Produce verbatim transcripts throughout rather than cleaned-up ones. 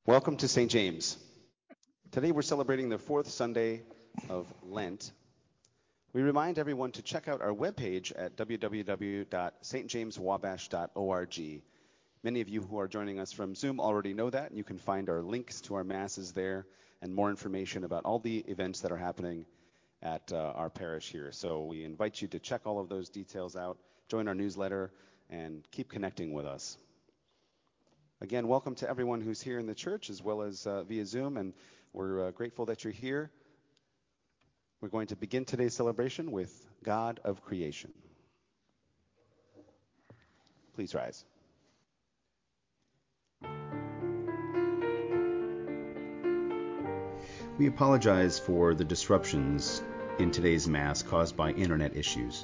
Welcome to Saint James. Today we're celebrating the fourth Sunday of Lent. We remind everyone to check out our webpage at w w w dot s t james wabash dot org. Many of you who are joining us from Zoom already know that, and you can find our links to our masses there and more information about all the events that are happening at uh, our parish here. So we invite you to check all of those details out, join our newsletter, and keep connecting with us. Again, welcome to everyone who's here in the church as well as uh, via Zoom, and we're uh, grateful that you're here. We're going to begin today's celebration with God of Creation. Please rise. We apologize for the disruptions in today's Mass caused by internet issues.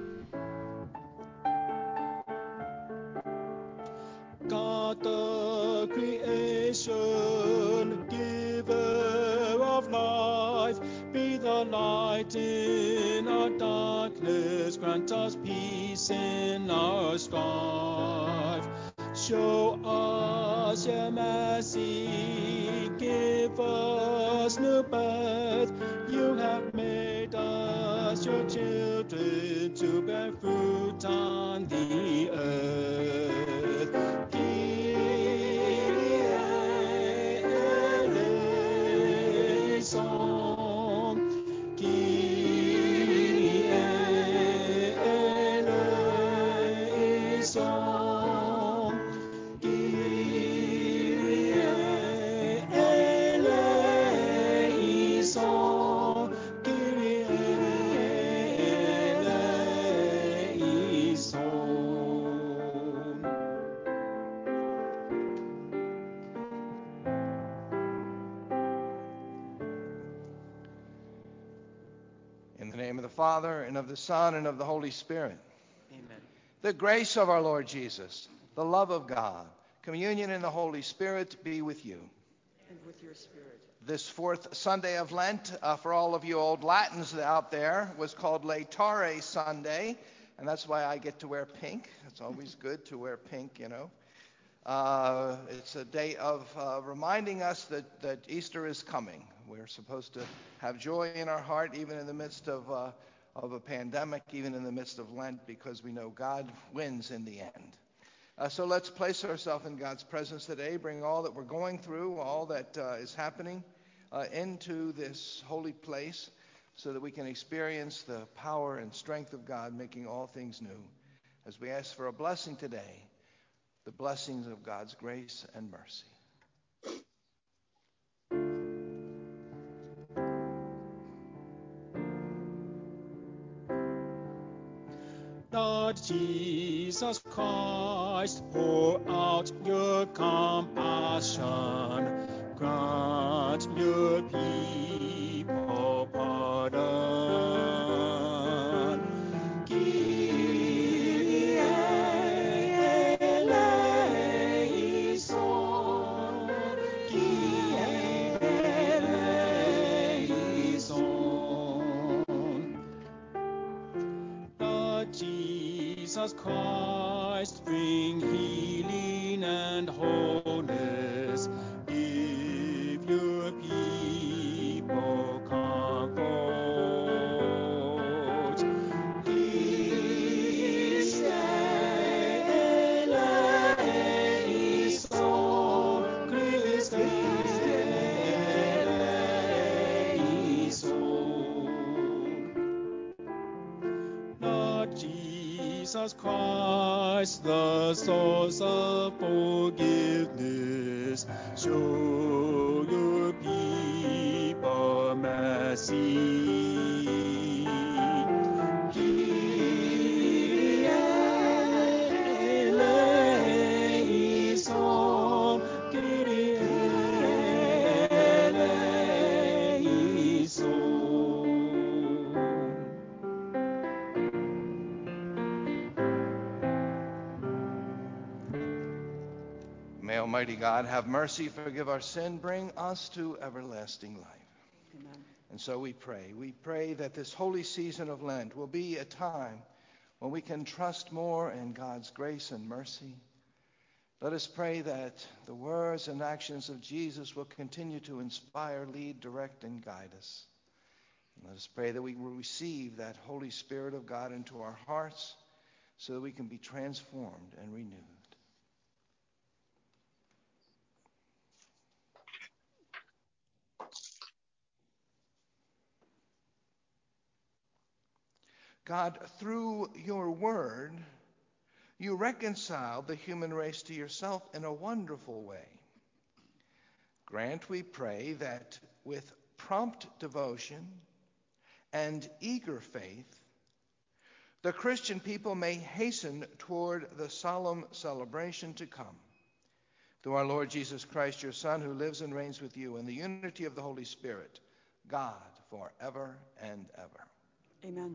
God the creation, giver of life, be the light in our darkness, grant us peace in our strife. Show us your mercy, give us new birth. You have made us your children to bear fruit on the earth. In the name of the Father, and of the Son, and of the Holy Spirit. Amen. The grace of our Lord Jesus, the love of God, communion in the Holy Spirit be with you. And with your spirit. This fourth Sunday of Lent, uh, for all of you old Latins out there, was called Laetare Sunday, and that's why I get to wear pink. It's always good to wear pink, you know. Uh, it's a day of uh, reminding us that, that Easter is coming. We're supposed to have joy in our heart, even in the midst of, uh, of a pandemic, even in the midst of Lent, because we know God wins in the end. Uh, so let's place ourselves in God's presence today, bring all that we're going through, all that uh, is happening uh, into this holy place, so that we can experience the power and strength of God, making all things new. As we ask for a blessing today, the blessings of God's grace and mercy. Lord Jesus Christ, pour out your compassion, grant your people pardon. Kyrie eleison, Kyrie eleison. Lord Jesus Christ, bring healing and wholeness. Give your people comfort. Christe eleison, Christe eleison. Lord Jesus Christ, the source of forgiveness, show your people mercy. Kyrie eleison, Kyrie eleison. May Almighty God have mercy, forgive our sin, bring us to everlasting life. Amen. And so we pray. We pray that this holy season of Lent will be a time when we can trust more in God's grace and mercy, Let us pray that the words and actions of Jesus will continue to inspire, lead, direct, and guide us. And let us pray that we will receive that Holy Spirit of God into our hearts so that we can be transformed and renewed. God, through your word, you reconcile the human race to yourself in a wonderful way. Grant, we pray, that with prompt devotion and eager faith, the Christian people may hasten toward the solemn celebration to come. Through our Lord Jesus Christ, your Son, who lives and reigns with you in the unity of the Holy Spirit, God, forever and ever. Amen.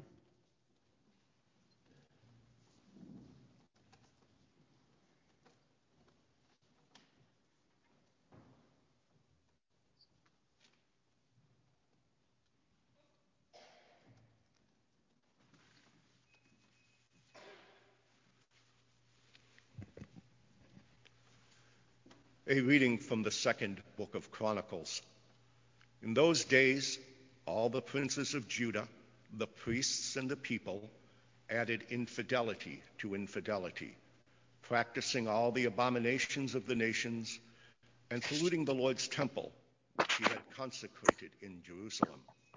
A reading from the second book of Chronicles. In those days, all the princes of Judah, the priests and the people, added infidelity to infidelity, practicing all the abominations of the nations and polluting the Lord's temple, which he had consecrated in Jerusalem.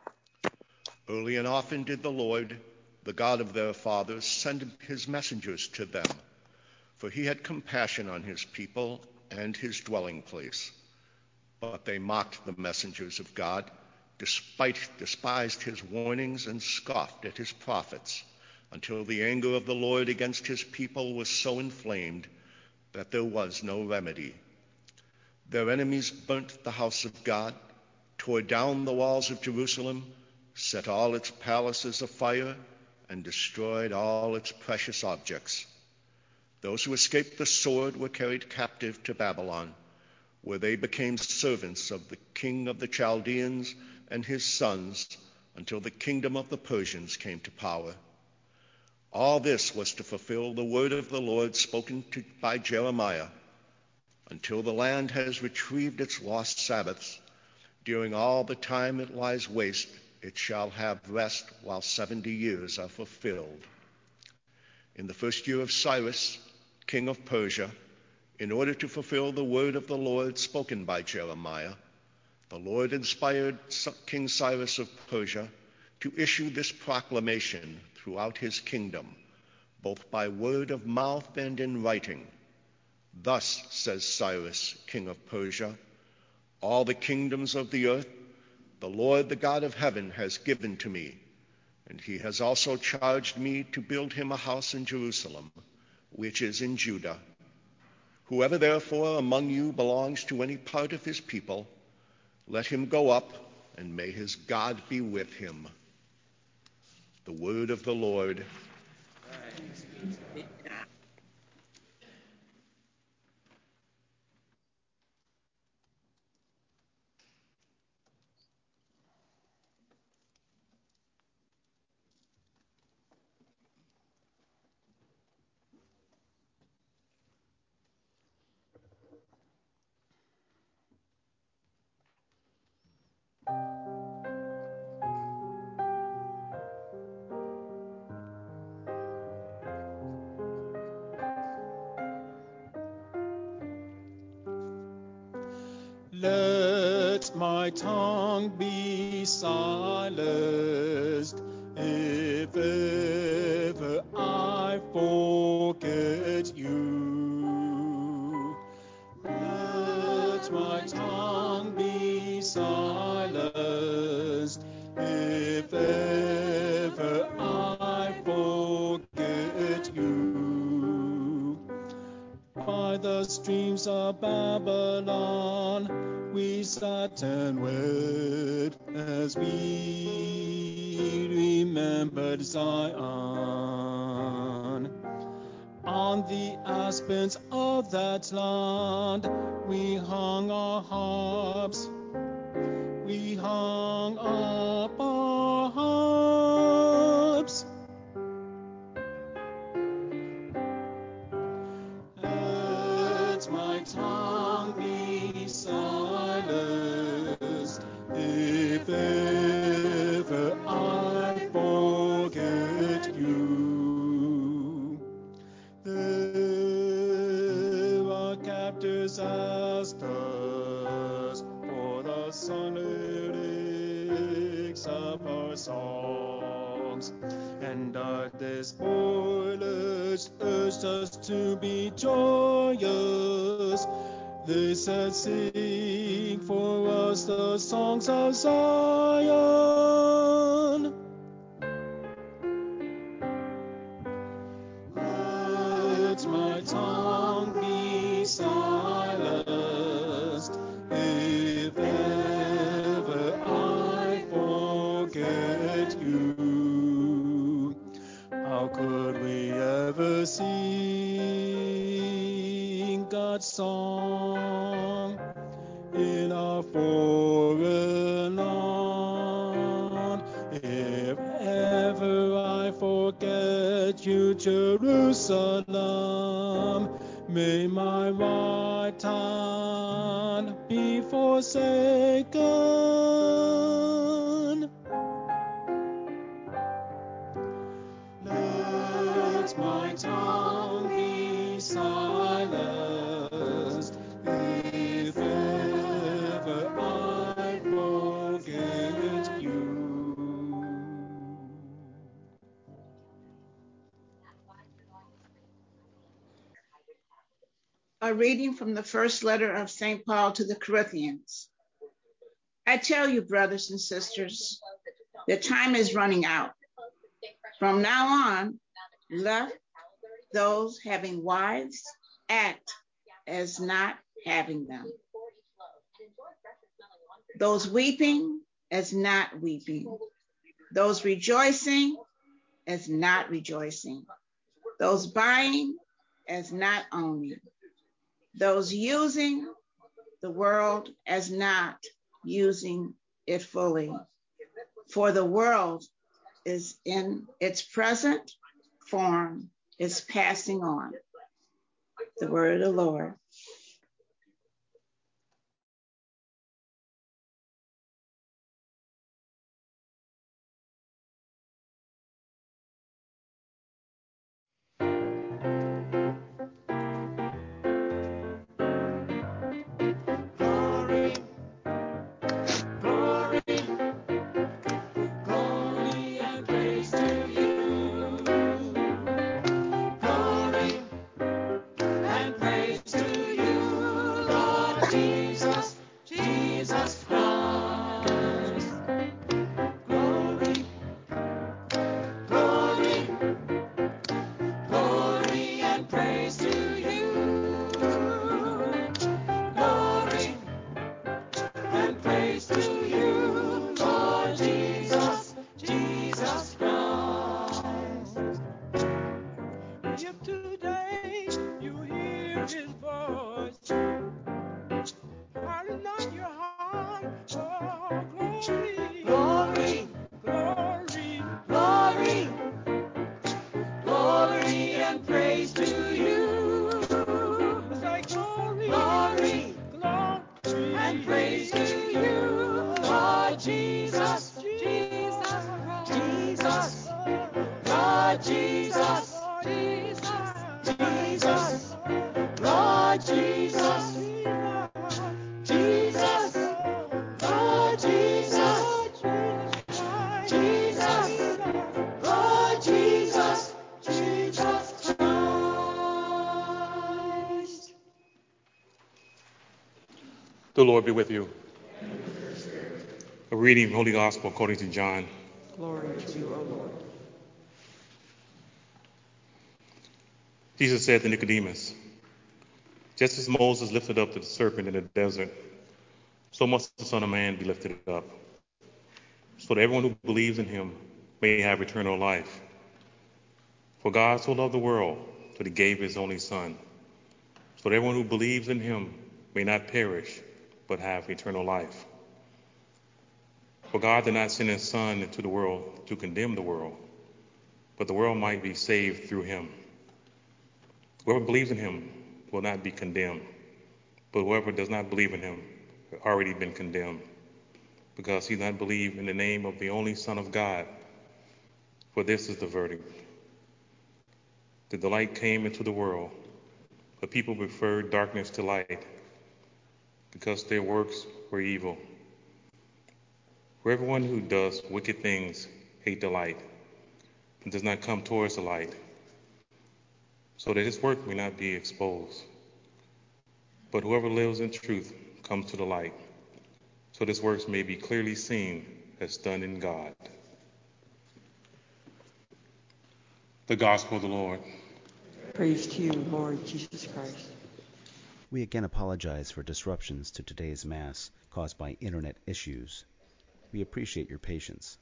Early and often did the Lord, the God of their fathers, send his messengers to them, for he had compassion on his people and his dwelling place. But they mocked the messengers of God, despite, despised his warnings, and scoffed at his prophets, until the anger of the Lord against his people was so inflamed that there was no remedy. Their enemies burnt the house of God, tore down the walls of Jerusalem, set all its palaces afire, and destroyed all its precious objects. Those who escaped the sword were carried captive to Babylon, where they became servants of the king of the Chaldeans and his sons until the kingdom of the Persians came to power. All this was to fulfill the word of the Lord spoken to, by Jeremiah. Until the land has retrieved its lost Sabbaths, during all the time it lies waste, it shall have rest while seventy years are fulfilled. In the first year of Cyrus, king of Persia, in order to fulfill the word of the Lord spoken by Jeremiah, the Lord inspired King Cyrus of Persia to issue this proclamation throughout his kingdom, both by word of mouth and in writing. Thus says Cyrus, king of Persia, all the kingdoms of the earth the Lord, the God of heaven, has given to me, and he has also charged me to build him a house in Jerusalem, which is in Judah. Whoever therefore among you belongs to any part of his people, let him go up, and may his God be with him. The word of the Lord. Let my tongue be silenced if ever I forget you. Let my tongue be silenced if ever I forget you. By the streams of Babylon we sat and wept as we remembered Zion. On the aspens of that land we hung our harps, we hung up our harps. Let psalms. And darkness boilers urged us to be joyous. They said, sing for us the songs of Zion. Let my tongue be silenced if ever I forget you. How could we ever sing God's song in our foreign land if ever I forget you, Jerusalem? May my right hand be forsaken. Let my tongue be silenced if ever I forget you. A reading from the first letter of Saint Paul to the Corinthians. I tell you, brothers and sisters, the time is running out. From now on, let those having wives act as not having them. Those weeping as not weeping. Those rejoicing as not rejoicing. Those buying as not owning. Those using the world as not using it fully. For the world is in its present form, is passing on. The word of the Lord. The Lord be with you. A reading from Holy Gospel according to John. Glory to you, O Lord. Jesus said to Nicodemus, just as Moses lifted up the serpent in the desert, so must the Son of Man be lifted up, so that everyone who believes in him may have eternal life. For God so loved the world that he gave his only Son, so that everyone who believes in him may not perish, but have eternal life. For God did not send his Son into the world to condemn the world, but the world might be saved through him. Whoever believes in him will not be condemned, but whoever does not believe in him has already been condemned, because he did not believe in the name of the only Son of God. For this is the verdict. That the light came into the world, but people preferred darkness to light, because their works were evil. For everyone who does wicked things hates the light and does not come towards the light, so that his work may not be exposed. But whoever lives in truth comes to the light, so that his works may be clearly seen as done in God. The Gospel of the Lord. Praise to you, Lord Jesus Christ. We again apologize for disruptions to today's Mass caused by internet issues. We appreciate your patience.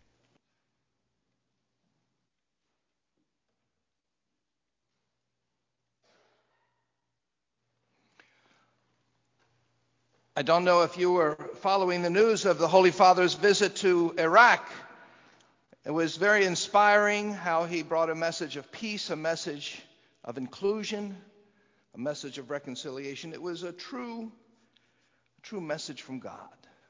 I don't know if you were following the news of the Holy Father's visit to Iraq. It was very inspiring how he brought a message of peace, a message of inclusion, a message of reconciliation. It was a true, true message from God.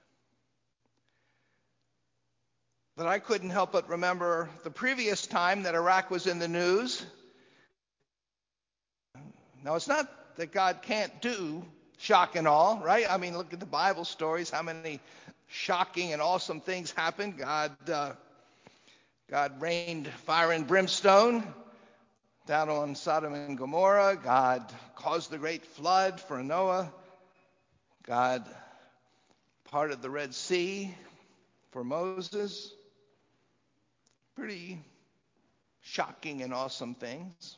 But I couldn't help but remember the previous time that Iraq was in the news. Now, it's not that God can't do shock and awe, right? I mean, look at the Bible stories, how many shocking and awesome things happened. God, uh, God rained fire and brimstone down on Sodom and Gomorrah. God caused the great flood for Noah. God parted the Red Sea for Moses. Pretty shocking and awesome things.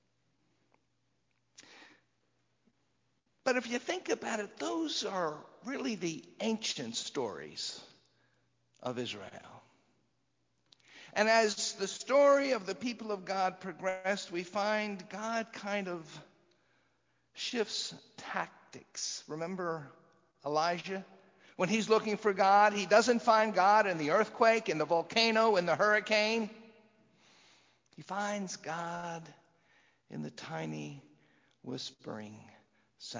But if you think about it, those are really the ancient stories of Israel. And as the story of the people of God progressed, we find God kind of shifts tactics. Remember Elijah? When he's looking for God, he doesn't find God in the earthquake, in the volcano, in the hurricane. He finds God in the tiny whispering sound.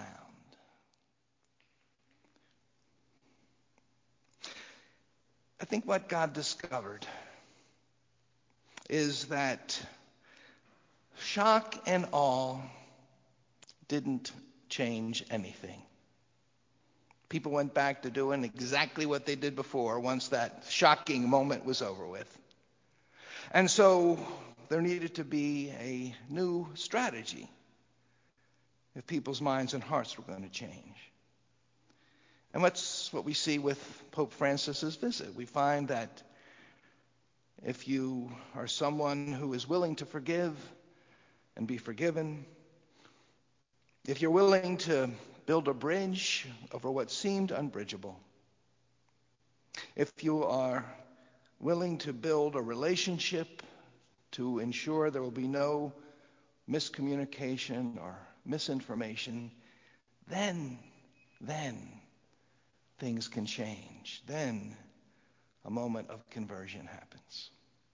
I think what God discovered is that shock and awe didn't change anything. People went back to doing exactly what they did before once that shocking moment was over with. And so there needed to be a new strategy if people's minds and hearts were going to change. And that's what we see with Pope Francis's visit. We find that if you are someone who is willing to forgive and be forgiven, if you're willing to build a bridge over what seemed unbridgeable, if you are willing to build a relationship to ensure there will be no miscommunication or misinformation, then, then things can change. Then a moment of conversion happens.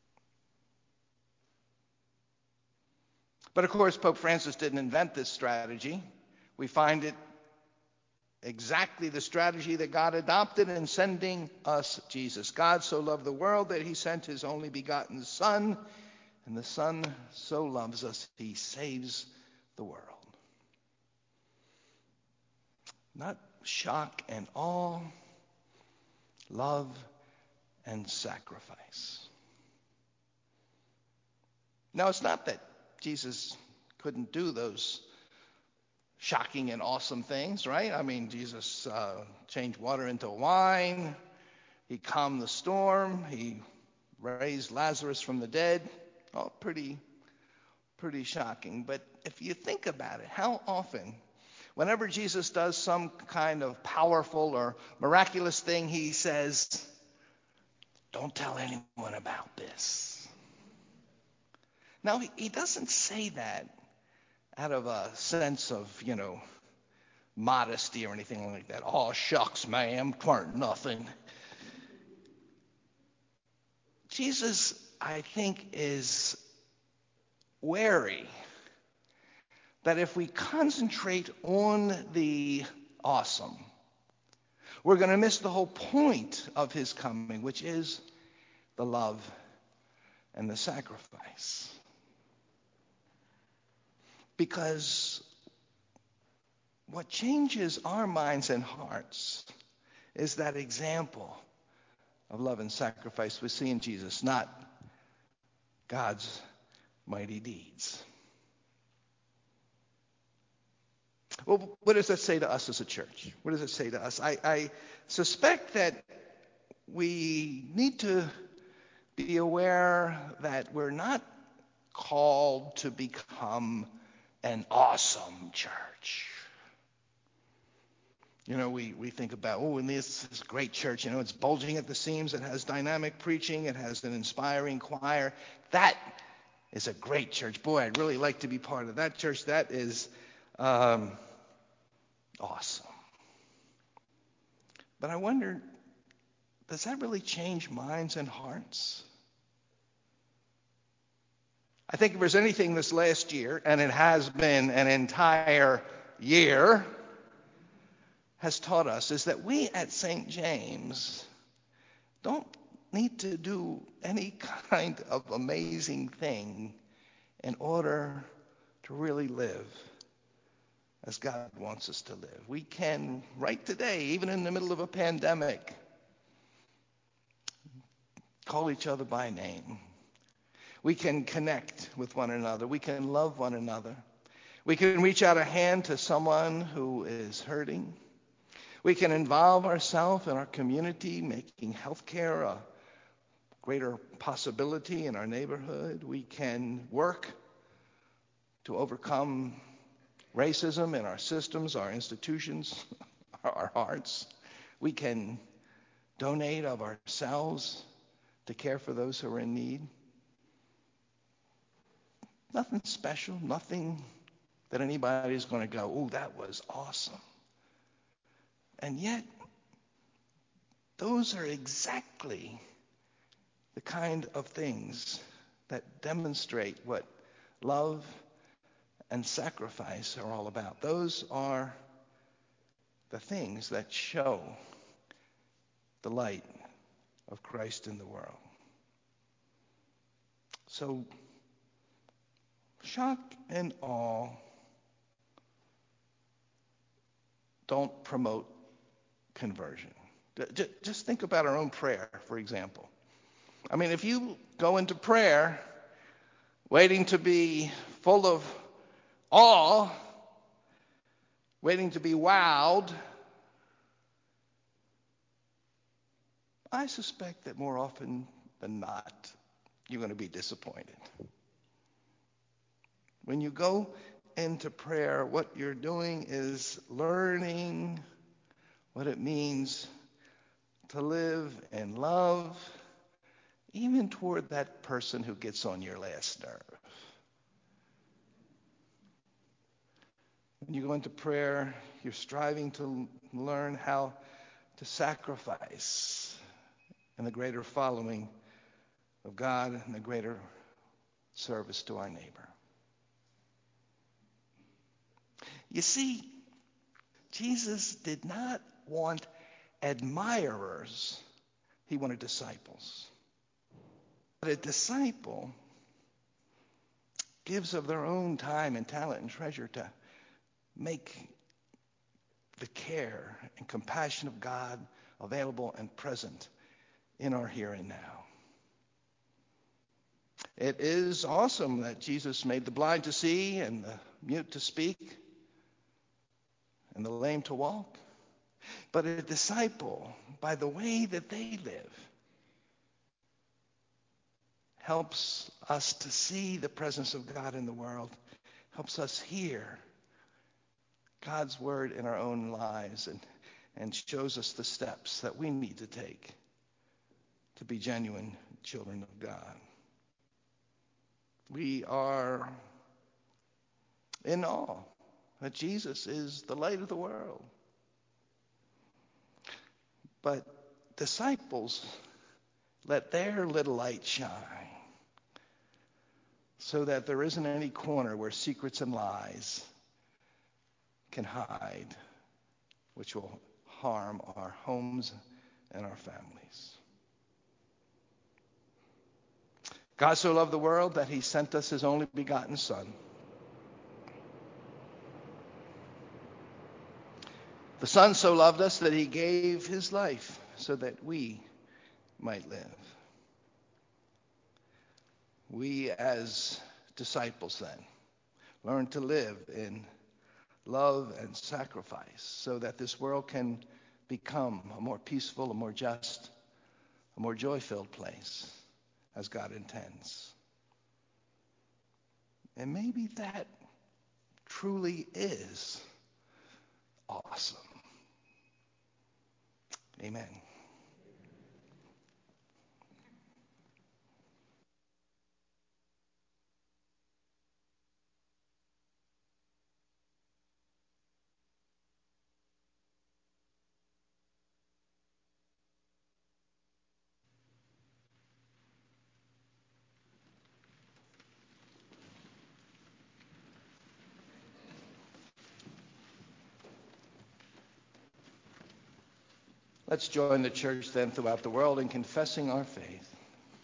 But of course, Pope Francis didn't invent this strategy. We find it exactly the strategy that God adopted in sending us Jesus. God so loved the world that he sent his only begotten Son, and the Son so loves us, he saves the world. Not shock and awe, love and sacrifice. Now, it's not that Jesus couldn't do those shocking and awesome things, right? I mean, Jesus uh, changed water into wine. He calmed the storm. He raised Lazarus from the dead. Oh, pretty, pretty shocking. But if you think about it, how often, whenever Jesus does some kind of powerful or miraculous thing, he says, "Don't tell anyone about this." Now, he, he doesn't say that out of a sense of, you know, modesty or anything like that. "Oh, shucks, ma'am, 'tweren't nothing." Jesus, I think, is wary that if we concentrate on the awesome, we're going to miss the whole point of his coming, which is the love and the sacrifice. Because what changes our minds and hearts is that example of love and sacrifice we see in Jesus, not God's mighty deeds. Well, what does that say to us as a church? What does it say to us? I, I suspect that we need to be aware that we're not called to become an awesome church. You know, we, we think about, oh, and this is a great church, you know, it's bulging at the seams, it has dynamic preaching, it has an inspiring choir. That is a great church. Boy, I'd really like to be part of that church. That is um, awesome. But I wonder, does that really change minds and hearts? I think if there's anything this last year, and it has been an entire year, has taught us is that we at Saint James don't need to do any kind of amazing thing in order to really live as God wants us to live. We can, right today, even in the middle of a pandemic, call each other by name. We can connect with one another. We can love one another. We can reach out a hand to someone who is hurting. We can involve ourselves in our community, making healthcare a greater possibility in our neighborhood. We can work to overcome racism in our systems, our institutions, our hearts. We can donate of ourselves to care for those who are in need. Nothing special, nothing that anybody is going to go, oh, that was awesome. And yet, those are exactly the kind of things that demonstrate what love and sacrifice are all about. Those are the things that show the light of Christ in the world. So, shock and awe don't promote conversion. Just think about our own prayer, for example. I mean, if you go into prayer waiting to be full of awe, waiting to be wowed, I suspect that more often than not, you're going to be disappointed. When you go into prayer, what you're doing is learning what it means to live in love, even toward that person who gets on your last nerve. When you go into prayer, you're striving to learn how to sacrifice in the greater following of God and the greater service to our neighbor. You see, Jesus did not want admirers. He wanted disciples. But a disciple gives of their own time and talent and treasure to make the care and compassion of God available and present in our here and now. It is awesome that Jesus made the blind to see and the mute to speak and the lame to walk. But a disciple, by the way that they live, helps us to see the presence of God in the world, helps us hear God's word in our own lives, and, and shows us the steps that we need to take to be genuine children of God. We are in awe that Jesus is the light of the world. But disciples let their little light shine so that there isn't any corner where secrets and lies can hide, which will harm our homes and our families. God so loved the world that he sent us his only begotten Son. The Son so loved us that he gave his life so that we might live. We as disciples then learn to live in love and sacrifice so that this world can become a more peaceful, a more just, a more joy-filled place as God intends. And maybe that truly is awesome. Amen. Let's join the church then throughout the world in confessing our faith.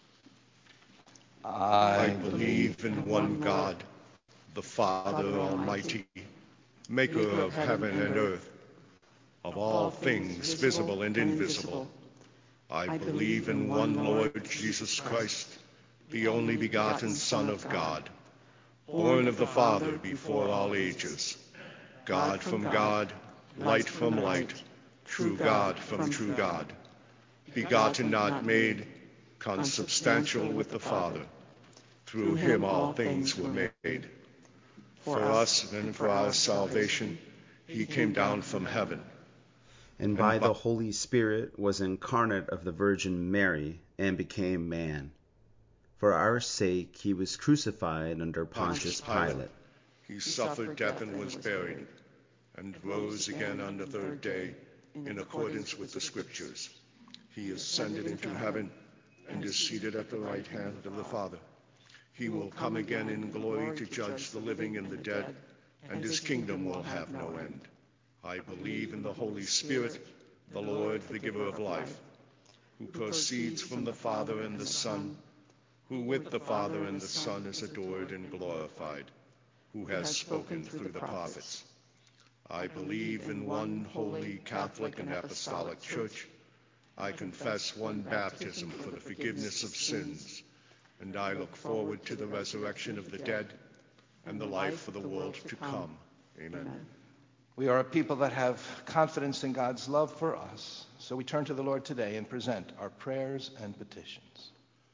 I I believe in one God, the Father Almighty, maker of heaven and earth, of all things visible and invisible. I believe in one Lord Jesus Christ, the only begotten Son of God, born of the Father before all ages, God from God, light from light, true God from true God, begotten, not made, consubstantial with the Father. Through him all things were made. For us and for our salvation, he came down from heaven. And by the Holy Spirit was incarnate of the Virgin Mary and became man. For our sake he was crucified under Pontius Pilate. He suffered death and was buried, and rose again on the third day, in accordance with the Scriptures. He ascended into heaven and is seated at the right hand of the Father. He will come again in glory to judge the living and the dead, and his kingdom will have no end. I believe in the Holy Spirit, the Lord, the giver of life, who proceeds from the Father and the Son, who with the Father and the Son is adored and glorified, who has spoken through the prophets. I believe in one holy, Catholic, and apostolic church. I confess one baptism for the forgiveness of sins, and I look forward to the resurrection of the dead and the life of the world to come. Amen. We are a people that have confidence in God's love for us, so we turn to the Lord today and present our prayers and petitions.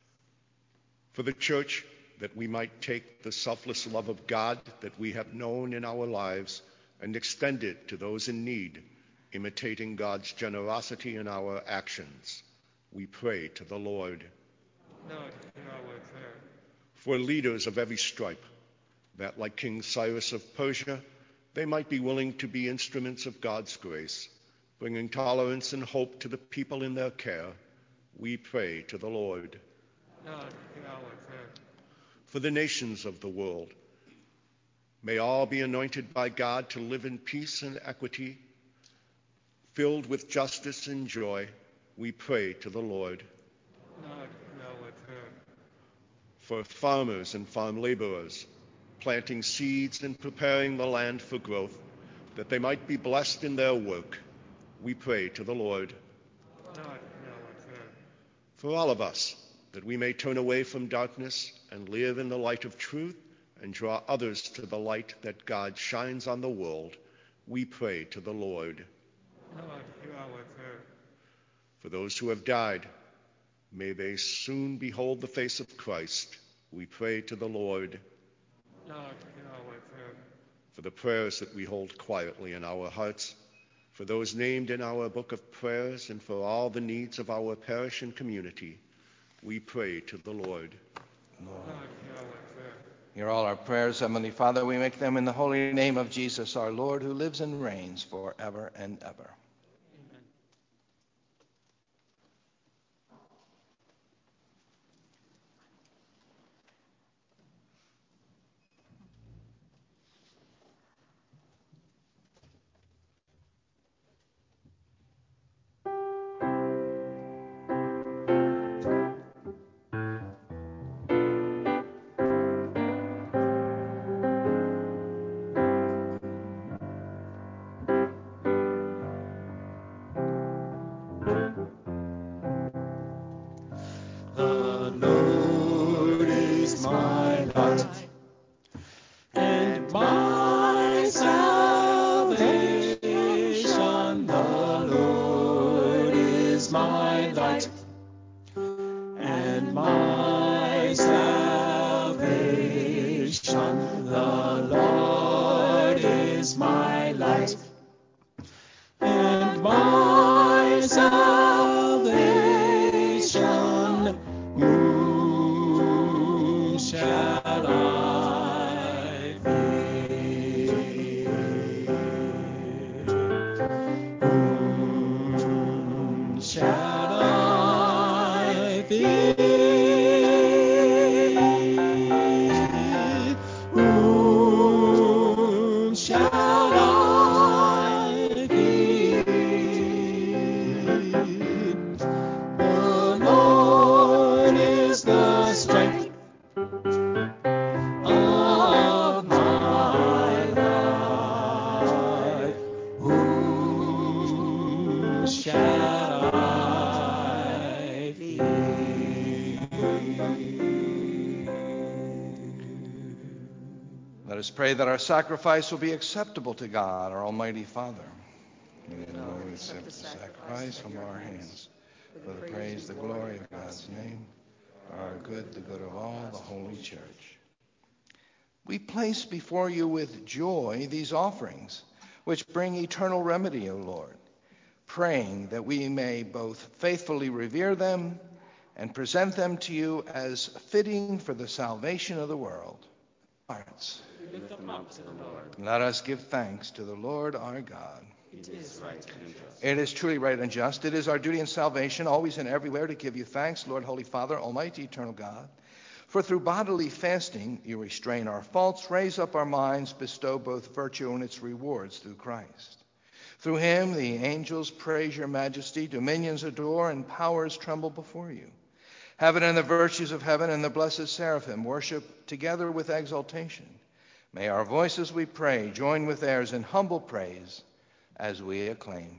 For the church, that we might take the selfless love of God that we have known in our lives and extend it to those in need, imitating God's generosity in our actions, we pray to the Lord. Lord, hear our prayer. For leaders of every stripe, that like King Cyrus of Persia, they might be willing to be instruments of God's grace, bringing tolerance and hope to the people in their care, we pray to the Lord. Lord, hear our prayer. For the nations of the world, may all be anointed by God to live in peace and equity, filled with justice and joy, we pray to the Lord. Lord, hear our prayer. For farmers and farm laborers, planting seeds and preparing the land for growth, that they might be blessed in their work, we pray to the Lord. Lord, hear our prayer. For all of us, that we may turn away from darkness and live in the light of truth and draw others to the light that God shines on the world, we pray to the Lord. Lord, hear our prayer. For those who have died, may they soon behold the face of Christ, we pray to the Lord. Lord, hear our prayer. For the prayers that we hold quietly in our hearts, for those named in our book of prayers, and for all the needs of our parish and community, we pray to the Lord. Lord, hear our prayer. Hear all our prayers, Heavenly Father. We make them in the holy name of Jesus, our Lord, who lives and reigns forever and ever. Amen. my light and my salvation. The Lord is my light and my salvation. Whom shall I fear? Whom shall I fear? Whom shall I fear? The Lord is the strength of my life. Whom shall I fear? Let us pray that our sacrifice will be acceptable to God, our Almighty Father. May the Lord accept the sacrifice from our hands for the praise, the glory of God's name, for our good, the good of all, the holy church. We place before you with joy these offerings, which bring eternal remedy, O Lord, praying that we may both faithfully revere them and present them to you as fitting for the salvation of the world. Hearts. Lift them up to the Lord. Let us give thanks to the Lord our God. It is right and just. It is truly right and just. It is our duty and salvation, always and everywhere, to give you thanks, Lord, Holy Father, Almighty, Eternal God. For through bodily fasting you restrain our faults, raise up our minds, bestow both virtue and its rewards through Christ. Through him the angels praise your majesty, dominions adore, and powers tremble before you. Heaven and the virtues of heaven and the blessed seraphim worship together with exaltation. May our voices, we pray, join with theirs in humble praise as we acclaim.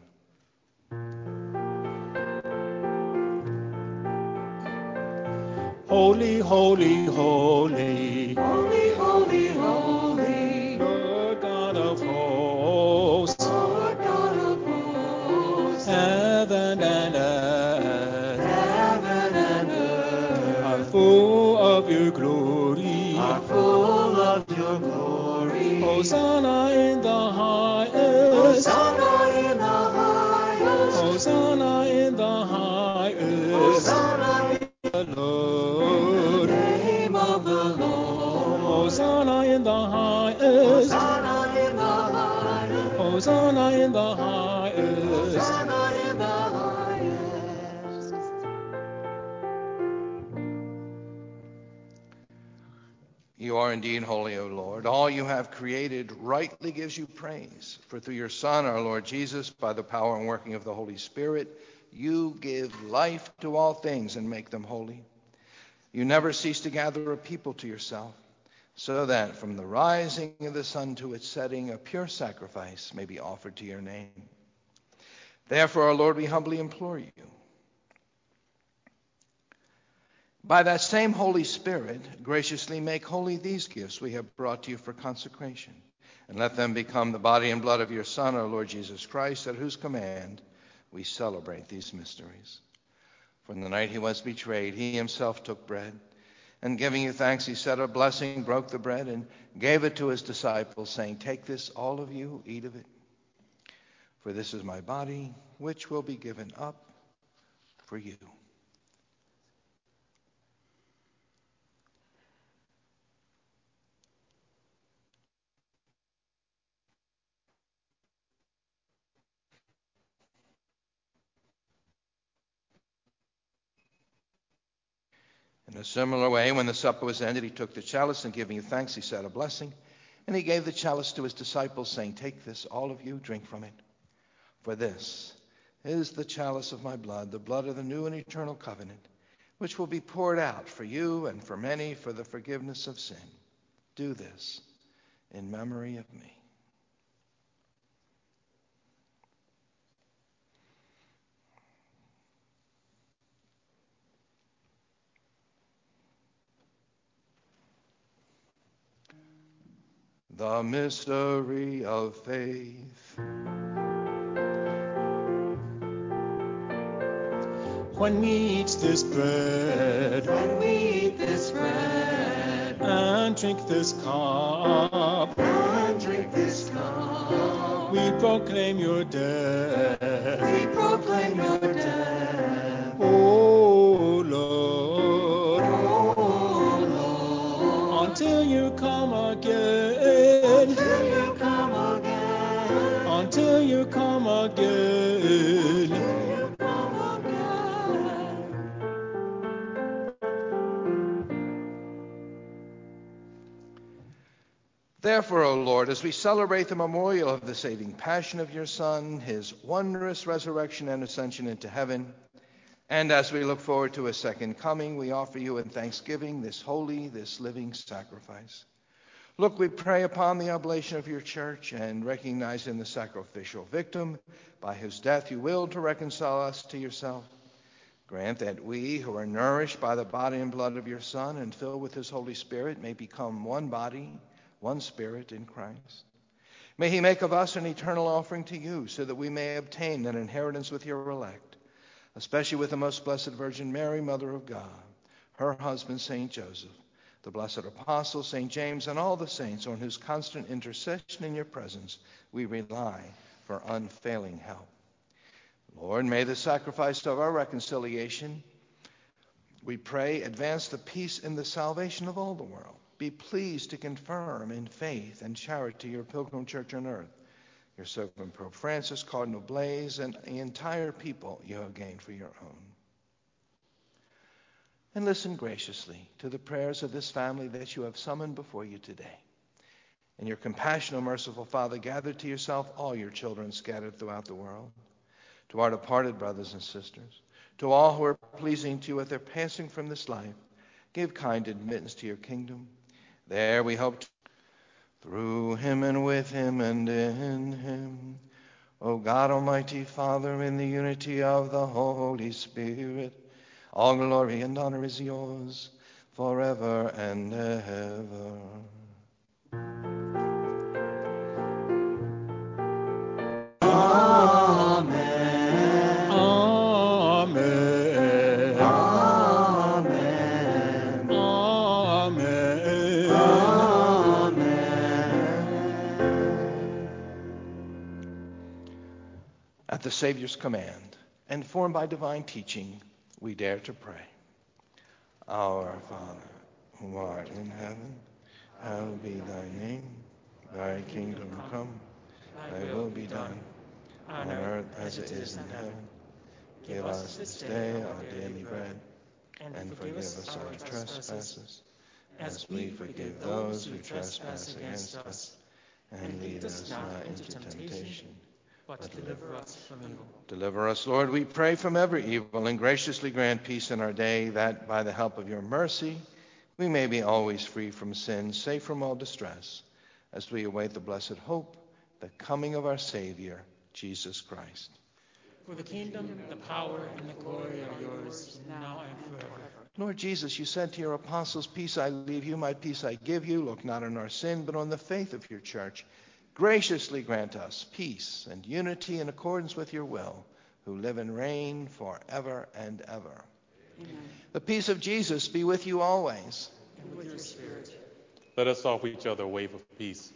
Holy, holy, holy, Holy, holy, holy, Lord God of hosts, Lord God of hosts, heaven and earth heaven and earth are full of your glory. are full of your glory. Hosanna in the highest. Hosanna in the highest. Hosanna in the highest. Hosanna in The Lord. the name of the Lord. Hosanna in the highest. Hosanna in the highest. Hosanna in the highest. Hosanna in the highest. You are indeed holy, O Lord. All you have created rightly gives you praise. For through your Son, our Lord Jesus, by the power and working of the Holy Spirit, you give life to all things and make them holy. You never cease to gather a people to yourself, so that from the rising of the sun to its setting, a pure sacrifice may be offered to your name. Therefore, our Lord, we humbly implore you, by that same Holy Spirit, graciously make holy these gifts we have brought to you for consecration, and let them become the body and blood of your Son, our Lord Jesus Christ, at whose command we celebrate these mysteries. For in the night he was betrayed, he himself took bread, and giving you thanks, he said a blessing, broke the bread, and gave it to his disciples, saying, "Take this, all of you, eat of it. For this is my body, which will be given up for you." In a similar way, when the supper was ended, he took the chalice, and giving you thanks, he said a blessing. And he gave the chalice to his disciples, saying, "Take this, all of you, drink from it. For this is the chalice of my blood, the blood of the new and eternal covenant, which will be poured out for you and for many for the forgiveness of sin. Do this in memory of me." The mystery of faith. when we eat this bread, when we eat this bread, and drink this cup, and drink this cup, we proclaim your death. we proclaim your death. O Lord, O Lord, until you come again, until you come again, until you come again. until you come again. Therefore, O Lord, as we celebrate the memorial of the saving passion of your Son, his wondrous resurrection and ascension into heaven, and as we look forward to his second coming, we offer you in thanksgiving this holy, this living sacrifice. Look, we pray upon the oblation of your church and recognize in the sacrificial victim, by whose death you willed to reconcile us to yourself. Grant that we, who are nourished by the body and blood of your Son and filled with his Holy Spirit, may become one body, one Spirit in Christ. May he make of us an eternal offering to you, so that we may obtain an inheritance with your elect, especially with the most blessed Virgin Mary, Mother of God, her husband Saint Joseph, the blessed apostle Saint James, and all the saints on whose constant intercession in your presence we rely for unfailing help. Lord, may the sacrifice of our reconciliation, we pray, advance the peace and the salvation of all the world. Be pleased to confirm in faith and charity your pilgrim church on earth, your servant Pope Francis, Cardinal Blaise, and the entire people you have gained for your own. And listen graciously to the prayers of this family that you have summoned before you today. In your compassion, O merciful Father, gather to yourself all your children scattered throughout the world. To our departed brothers and sisters, to all who are pleasing to you at their passing from this life, give kind admittance to your kingdom. There we hope to, through him and with him and in him, O God, Almighty Father, in the unity of the Holy Spirit, all glory and honor is yours forever and ever. Amen. Amen. Amen. Amen. Amen. At the Savior's command, and formed by divine teaching, we dare to pray. Our Father, who art in heaven, hallowed be thy name. Thy kingdom come, thy will be done, on earth as it is in heaven. Give us this day our daily bread, and forgive us our trespasses, as we forgive those who trespass against us. And lead us not into temptation, but deliver us from evil. Deliver us, Lord, we pray, from every evil, and graciously grant peace in our day, that by the help of your mercy we may be always free from sin, safe from all distress, as we await the blessed hope, the coming of our Savior, Jesus Christ. For the kingdom, the power, and the glory are yours, now and forever. Lord Jesus, you said to your apostles, peace I leave you, my peace I give you. Look not on our sin, but on the faith of your church. Graciously grant us peace and unity in accordance with your will, who live and reign forever and ever. Amen. The peace of Jesus be with you always. And with your spirit. Let us offer each other a wave of peace.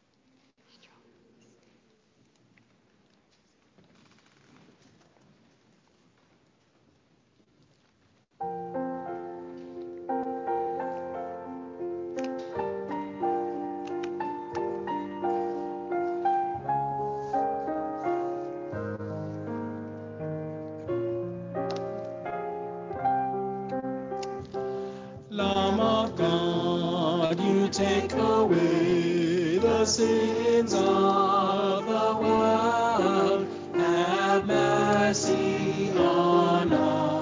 Lamb of God, you take away the sins of the world. Have mercy on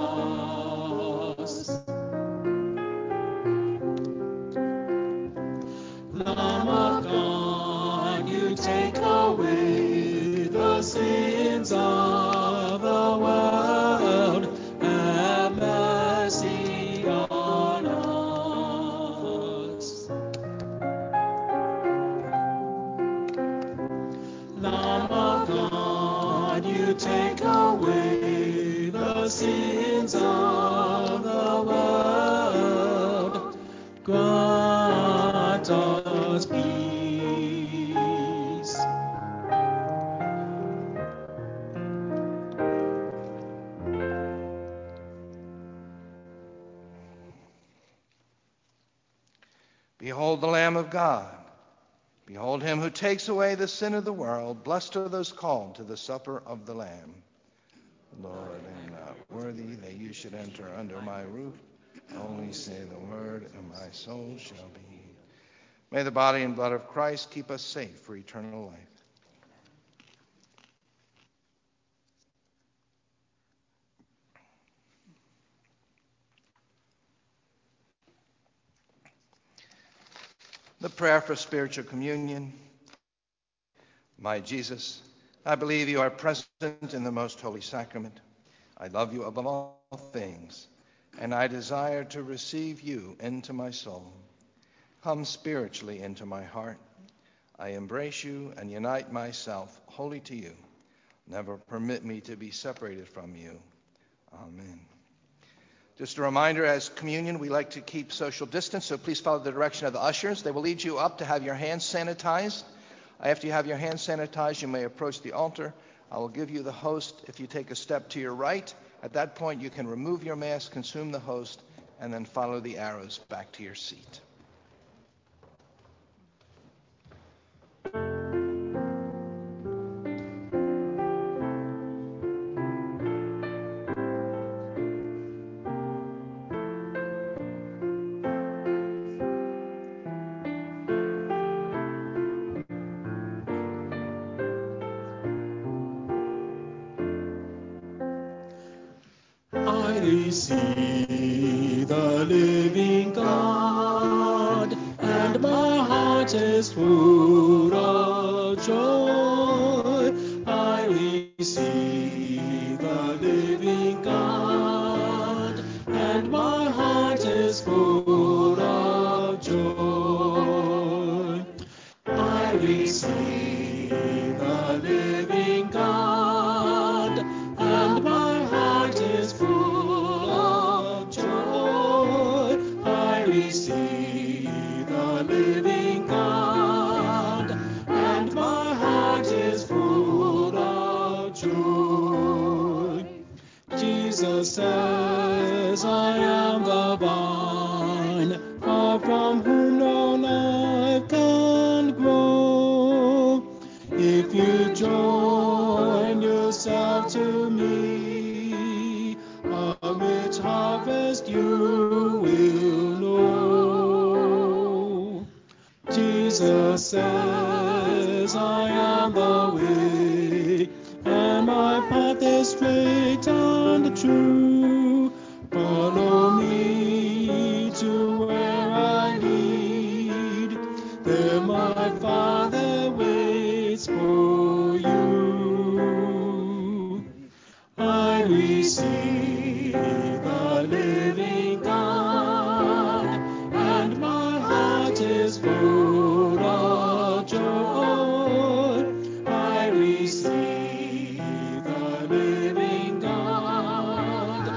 us. Lamb of God, you take away the sins of the world. Have mercy on us. Lamb of God, you take away Behold the Lamb of God. Behold him who takes away the sin of the world. Blessed are those called to the supper of the Lamb. Lord, I am not worthy that you should enter under my roof. Only say the word, and my soul shall be healed. May the body and blood of Christ keep us safe for eternal life. The prayer for spiritual communion. My Jesus, I believe you are present in the most holy sacrament. I love you above all things, and I desire to receive you into my soul. Come spiritually into my heart. I embrace you and unite myself wholly to you. Never permit me to be separated from you. Amen. Just a reminder, as communion, we like to keep social distance, so please follow the direction of the ushers. They will lead you up to have your hands sanitized. After you have your hands sanitized, you may approach the altar. I will give you the host if you take a step to your right. At that point, you can remove your mask, consume the host, and then follow the arrows back to your seat. I see the living God, and my heart is full of joy. I receive the living God, and my heart is full of joy. I receive the living God, and my heart is full of joy. I receive the living God, and my heart is full of joy. Jesus says, I am the vine, far from whom no life can grow. If you join yourself to me, a rich harvest you will know. Jesus says, I am the way, and my path is straight and true. Follow me to where I lead, there my Father waits for you. I receive the living God, and my heart is full of joy. I receive the living God,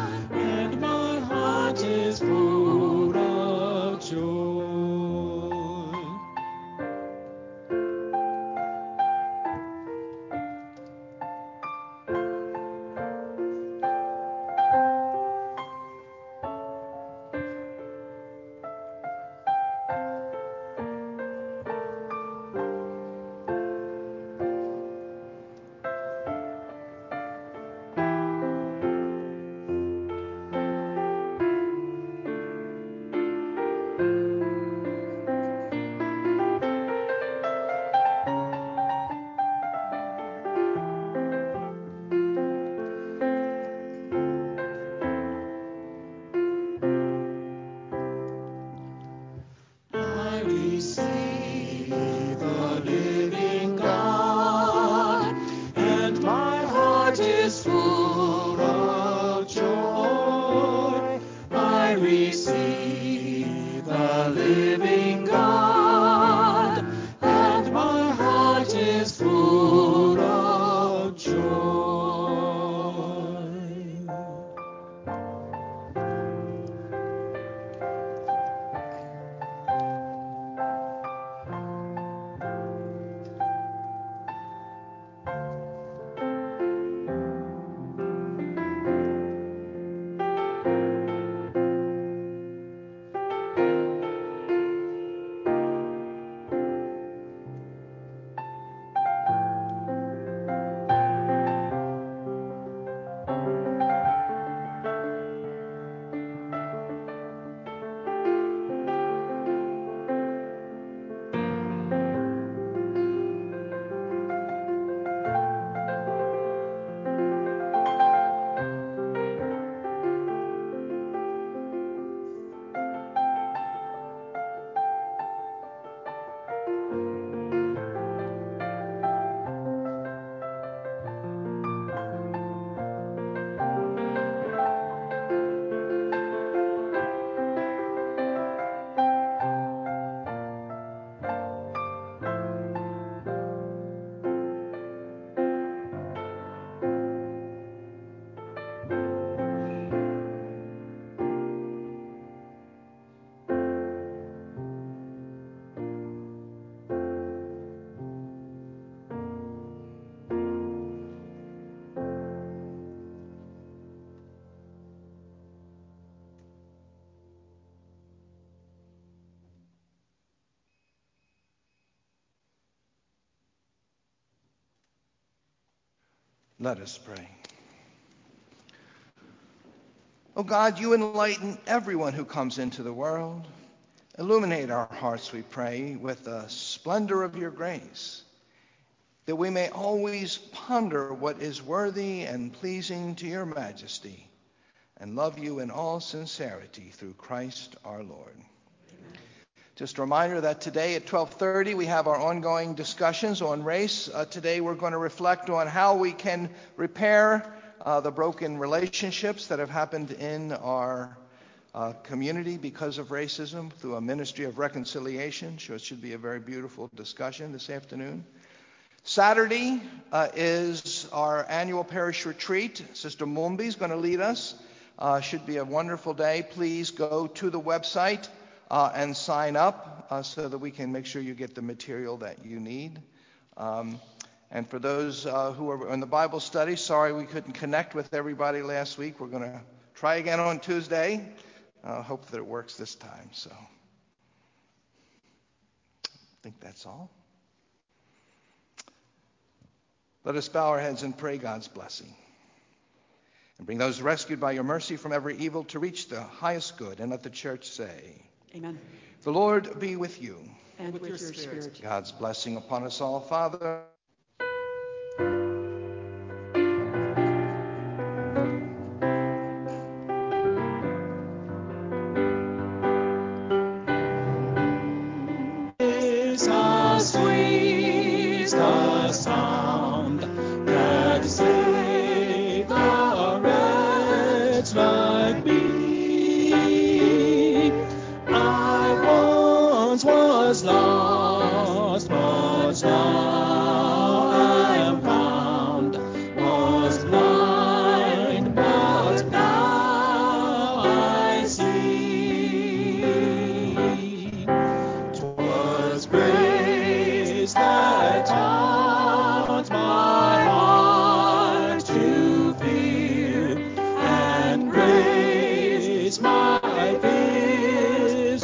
Let us pray. Oh God, you enlighten everyone who comes into the world. Illuminate our hearts, we pray, with the splendor of your grace, that we may always ponder what is worthy and pleasing to your majesty, and love you in all sincerity through Christ our Lord. Amen. Just a reminder that today at twelve thirty we have our ongoing discussions on race. Uh, today we're going to reflect on how we can repair uh, the broken relationships that have happened in our uh, community because of racism through a ministry of reconciliation. So it should be a very beautiful discussion this afternoon. Saturday uh, is our annual parish retreat. Sister Mumbi is going to lead us. Uh, should be a wonderful day. Please go to the website uh, and sign up uh, so that we can make sure you get the material that you need. Um, and for those uh, who are in the Bible study, sorry we couldn't connect with everybody last week. We're going to try again on Tuesday. Uh, hope that it works this time. So I think that's all. Let us bow our heads and pray God's blessing, and bring those rescued by your mercy from every evil to reach the highest good. And let the church say, Amen. The Lord be with you. And with, with your spirit. spirit. God's blessing upon us all, Father. Is a sweet the sound that saved a wretch like me. I once was lost, but now I am found. Was blind, but now I see. 'Twas grace that taught my heart to fear, and grace my fears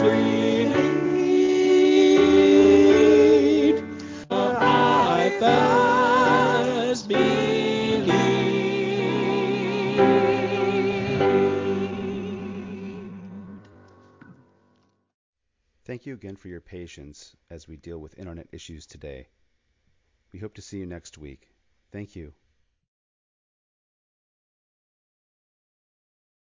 relieved. I first believed. Thank you again for your patience as we deal with internet issues today. We hope to see you next week. Thank you.